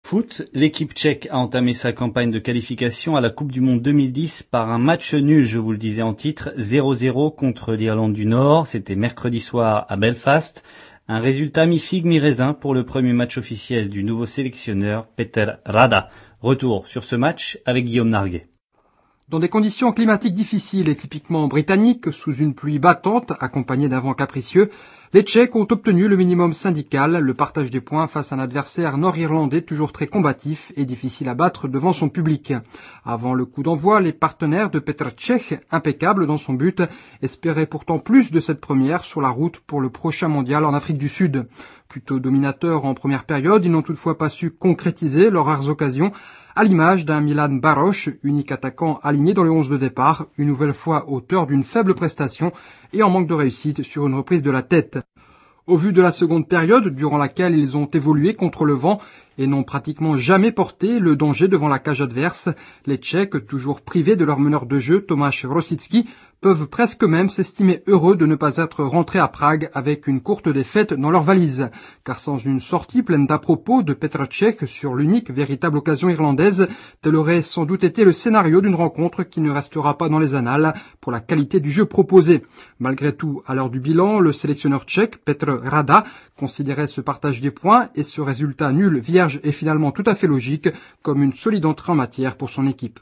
Foot, l'équipe tchèque a entamé sa campagne de qualification à la Coupe du Monde 2010 par un match nul, je vous le disais en titre, 0-0 contre l'Irlande du Nord. C'était mercredi soir à Belfast. Un résultat mi-figue mi-raisin pour le premier match officiel du nouveau sélectionneur Peter Rada. Retour sur ce match avec Guillaume Narguet. Dans des conditions climatiques difficiles et typiquement britanniques, sous une pluie battante accompagnée d'un vent capricieux, les Tchèques ont obtenu le minimum syndical, le partage des points face à un adversaire nord-irlandais toujours très combatif et difficile à battre devant son public. Avant le coup d'envoi, les partenaires de Petr Cech, impeccable dans son but, espéraient pourtant plus de cette première sur la route pour le prochain mondial en Afrique du Sud. Plutôt dominateurs en première période, ils n'ont toutefois pas su concrétiser leurs rares occasions, à l'image d'un Milan Baroš, unique attaquant aligné dans le 11 de départ, une nouvelle fois auteur d'une faible prestation et en manque de réussite sur une reprise de la tête. Au vu de la seconde période, durant laquelle ils ont évolué contre le vent et n'ont pratiquement jamais porté le danger devant la cage adverse, les Tchèques, toujours privés de leur meneur de jeu, Tomáš Rosický, peuvent presque même s'estimer heureux de ne pas être rentrés à Prague avec une courte défaite dans leur valise. Car sans une sortie pleine d'à-propos de Petr Cech sur l'unique véritable occasion irlandaise, tel aurait sans doute été le scénario d'une rencontre qui ne restera pas dans les annales pour la qualité du jeu proposé. Malgré tout, à l'heure du bilan, le sélectionneur tchèque, Petr Rada, considérait ce partage des points et ce résultat nul, vierge et finalement tout à fait logique comme une solide entrée en matière pour son équipe.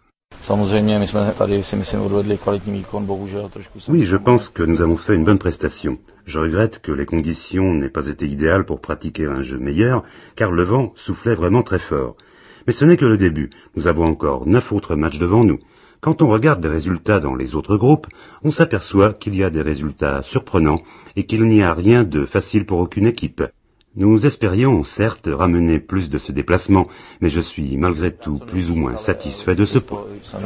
Oui, je pense que nous avons fait une bonne prestation. Je regrette que les conditions n'aient pas été idéales pour pratiquer un jeu meilleur, car le vent soufflait vraiment très fort. Mais ce n'est que le début. Nous avons encore 9 autres matchs devant nous. Quand on regarde les résultats dans les autres groupes, on s'aperçoit qu'il y a des résultats surprenants et qu'il n'y a rien de facile pour aucune équipe. Nous espérions, certes, ramener plus de ce déplacement, mais je suis malgré tout plus ou moins satisfait de ce point.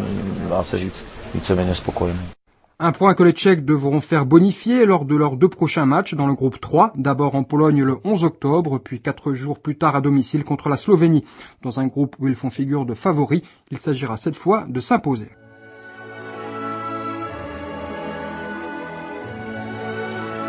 Un point que les Tchèques devront faire bonifier lors de leurs 2 prochains matchs dans le groupe 3, d'abord en Pologne le 11 octobre, puis 4 jours plus tard à domicile contre la Slovénie. Dans un groupe où ils font figure de favoris, il s'agira cette fois de s'imposer.